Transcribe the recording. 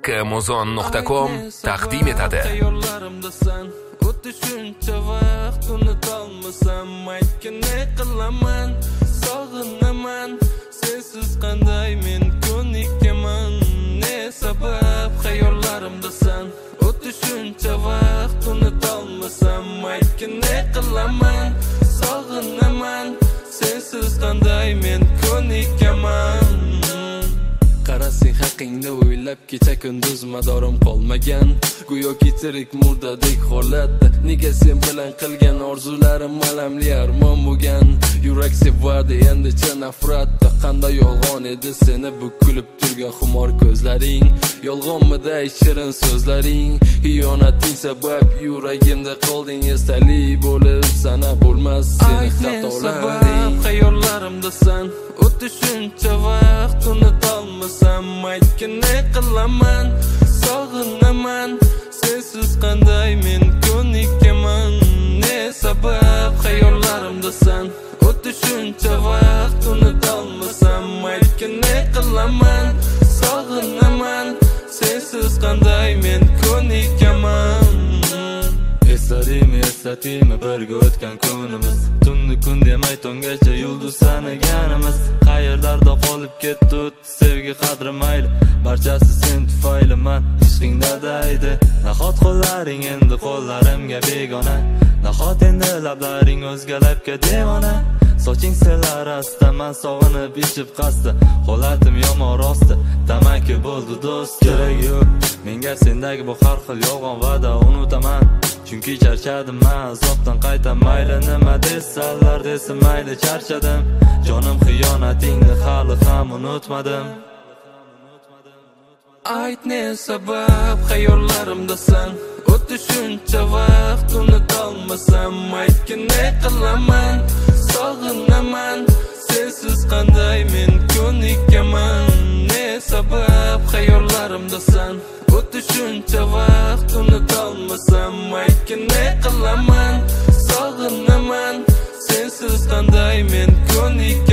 kmuzon.com taqdim etadi. Yo'llarimdasan, o'tdi shuncha vaqt, unutolmasam, aytgan ne qilaman, sog'inaman, sensiz qanday men ko'nikaman, ne sabab xayollarimdasan, o'tdi shuncha vaqt, unutolmasam, aytgan ne qilaman, sog'inaman, sensiz qanday men ko'nikaman. Qarasing haqingni o'ylab, kecha kunduz madorim qolmagan, go'yoki tirik murdadek holatda. Nega sen bilan qilgan orzularim alamli armon bo'lgan? Yurak sevardi endicha nafratda. Qanday yolg'on edi seni bu kulib turgan xumor ko'zlaring, yolg'onmidi shirin so'zlaring, xiyonating sabab yuragimda qolding esali bo'lib, sana bo'lmas seni xatolaring. Xayollarimdasan, o'tdi shuncha vaqt, unutolmasam, aytgan ne qilaman, sog'inaman, sensiz qanday men ko'nikaman, ne sabab xayollarimdasan, o'tdi shuncha vaqt, unutolmasam, aytgan ne qilaman, sog'inaman, sensiz qanday men ko'nikaman. Eslataymi birga o'tgan kunimiz, tunni kun demay tongacha yulduz sanaganimiz. Qayerlarda qolib ketdi o'tdi sevgi qadri mayli, barchasi sen tufayli man ishqingda daydi. Nahot qo'llaring endi qo'llarimga begona, nahot endi lablaring o'zgalarga devona. Soching selar asta, man sog'inib ichib qasdi, holatim yomon rosti, tamaki bo'ldi do'st. Keragi yo'q menga sendagi bu har xil yolg'on va'da, unutaman chunki charchadim man azobdan. Qayta mayli nima desalar desin, mayli charchadim, jonim xiyonatingni hali ham unutmadim. Ayt ne sabab xayollarimdasan, o'tdi shuncha vaqt, unutolmasam, aytgan ne qilaman, sog'inaman, sensiz qanday men ko'nikaman, ne sabab xayollarimdasan, o'tdi shuncha vaqt, unutolmasam, aytgan ne qilaman, sog'inaman, sensiz qanday men ko'nikaman.